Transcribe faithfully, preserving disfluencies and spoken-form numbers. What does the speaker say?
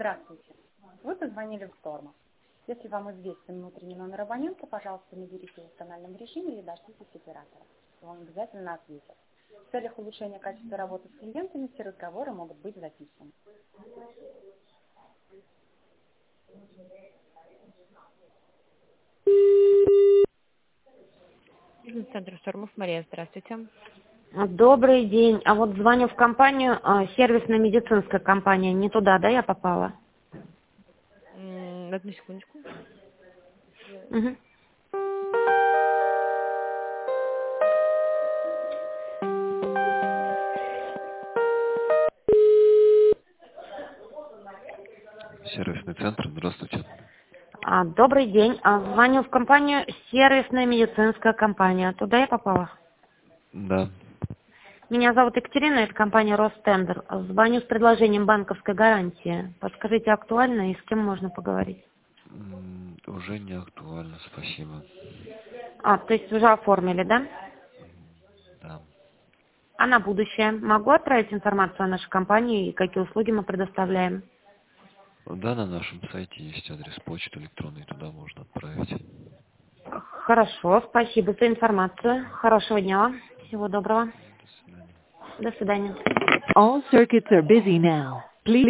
Здравствуйте. Вы позвонили в Тормоз. Если вам известен внутренний номер абонента, пожалуйста, наберите его в тональном режиме или дождитесь оператора. Вам обязательно ответят. В целях улучшения качества работы с клиентами все разговоры могут быть записаны. Бизнес-центр Штормов. Мария, здравствуйте. Добрый день. А вот звоню в компанию, а, сервисно-медицинская компания. Не туда, да, я попала? М, Одну секундочку. Мгм. Сервисный центр, здравствуйте. А, добрый день. А, звоню в компанию, сервисная медицинская компания. Туда я попала? Да. Меня зовут Екатерина, это компания Ростендер. Звоню с предложением банковской гарантии. Подскажите, актуально и с кем можно поговорить? М, Уже не актуально, спасибо. А, то есть уже оформили, да? Да. А на будущее могу отправить информацию о нашей компании и какие услуги мы предоставляем? Да, на нашем сайте есть адрес почты электронный, туда можно отправить. Хорошо, спасибо за информацию. Хорошего дня вам. Всего доброго. До свидания. До свидания. All circuits are busy now. Please